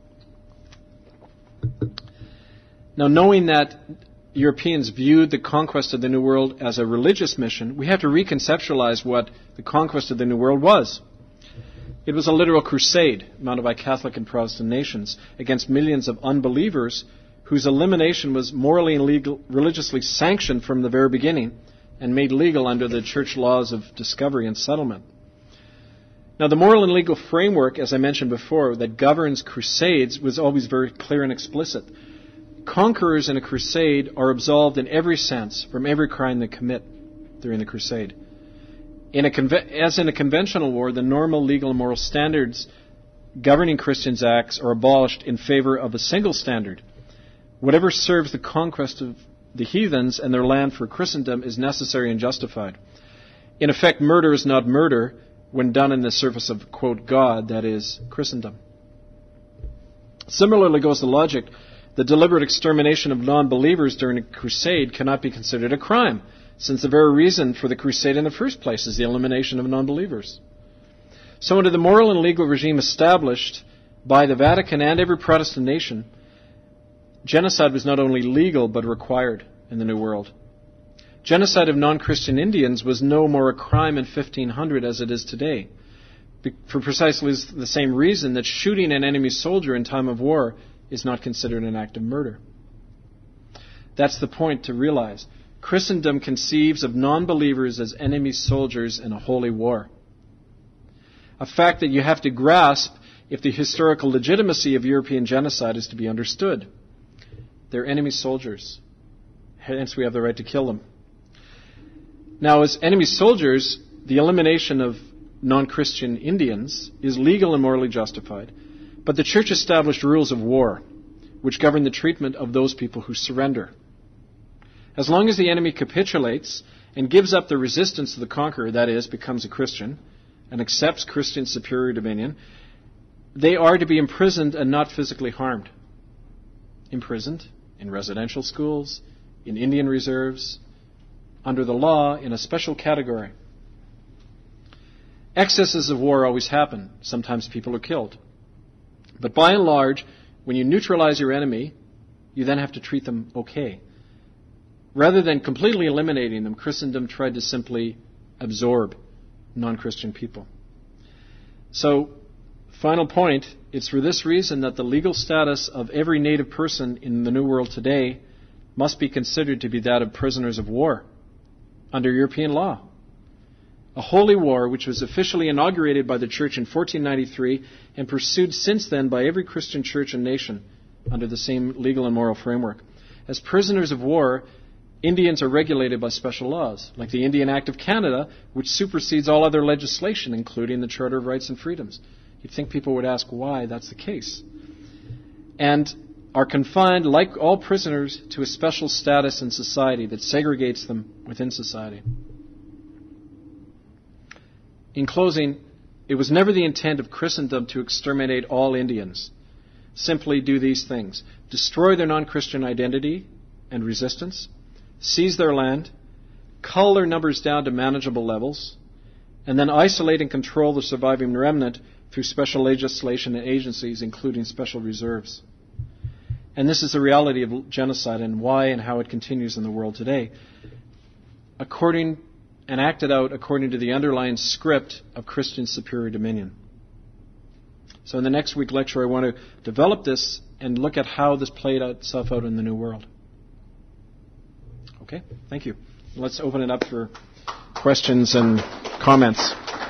D: Now, knowing that Europeans viewed the conquest of the New World as a religious mission, we have to reconceptualize what the conquest of the New World was. It was a literal crusade mounted by Catholic and Protestant nations against millions of unbelievers whose elimination was morally and legal, religiously sanctioned from the very beginning and made legal under the church laws of discovery and settlement. Now, the moral and legal framework, as I mentioned before, that governs crusades was always very clear and explicit. Conquerors in a crusade are absolved in every sense from every crime they commit during the crusade. In a conve- as in a conventional war, the normal legal and moral standards governing Christians' acts are abolished in favor of a single standard. Whatever serves the conquest of the heathens and their land for Christendom is necessary and justified. In effect, murder is not murder when done in the service of, quote, God, that is, Christendom. Similarly goes the logic. The deliberate extermination of non-believers during a crusade cannot be considered a crime, since the very reason for the crusade in the first place is the elimination of non-believers. So under the moral and legal regime established by the Vatican and every Protestant nation, genocide was not only legal but required in the New World. Genocide of non-Christian Indians was no more a crime in fifteen hundred as it is today, for precisely the same reason that shooting an enemy soldier in time of war is not considered an act of murder. That's the point to realize. Christendom conceives of non-believers as enemy soldiers in a holy war. A fact that you have to grasp if the historical legitimacy of European genocide is to be understood. They're enemy soldiers. Hence we have the right to kill them. Now, as enemy soldiers, the elimination of non-Christian Indians is legal and morally justified. But the Church established rules of war, which govern the treatment of those people who surrender. As long as the enemy capitulates and gives up the resistance to the conqueror, that is, becomes a Christian, and accepts Christian superior dominion, they are to be imprisoned and not physically harmed. Imprisoned in residential schools, in Indian reserves, under the law in a special category. Excesses of war always happen. Sometimes people are killed. But by and large, when you neutralize your enemy, you then have to treat them okay. Rather than completely eliminating them, Christendom tried to simply absorb non-Christian people. So, final point, it's for this reason that the legal status of every native person in the New World today must be considered to be that of prisoners of war under European law. A holy war which was officially inaugurated by the Church in fourteen ninety-three and pursued since then by every Christian church and nation under the same legal and moral framework. As prisoners of war, Indians are regulated by special laws, like the Indian Act of Canada, which supersedes all other legislation, including the Charter of Rights and Freedoms. You'd think people would ask why that's the case. And are confined, like all prisoners, to a special status in society that segregates them within society. In closing, it was never the intent of Christendom to exterminate all Indians. Simply do these things. Destroy their non-Christian identity and resistance, seize their land, cull their numbers down to manageable levels, and then isolate and control the surviving remnant through special legislation and agencies, including special reserves. And this is the reality of genocide and why and how it continues in the world today, according and acted out according to the underlying script of Christian superior dominion. So in the next week lecture, I want to develop this and look at how this played itself out in the New World. Okay, thank you. Let's open it up for questions and comments.